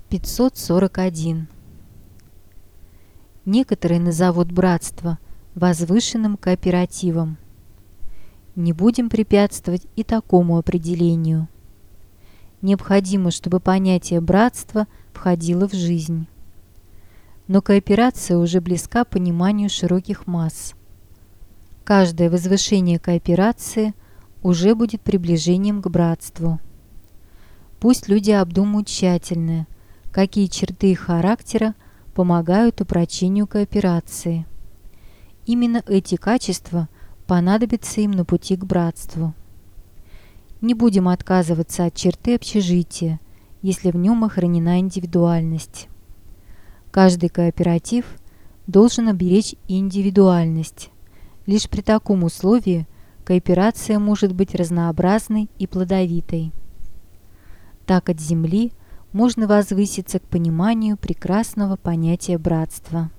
541. Некоторые назовут братство возвышенным кооперативом. Не будем препятствовать и такому определению. Необходимо, чтобы понятие братства входило в жизнь. Но кооперация уже близка пониманию широких масс. Каждое возвышение кооперации уже будет приближением к братству. Пусть люди обдумают тщательно, какие черты их характера помогают упрочению кооперации. Именно эти качества понадобятся им на пути к братству. Не будем отказываться от черты общежития, если в нем охранена индивидуальность. Каждый кооператив должен оберечь индивидуальность. Лишь при таком условии кооперация может быть разнообразной и плодовитой. Так от земли можно возвыситься к пониманию прекрасного понятия братства.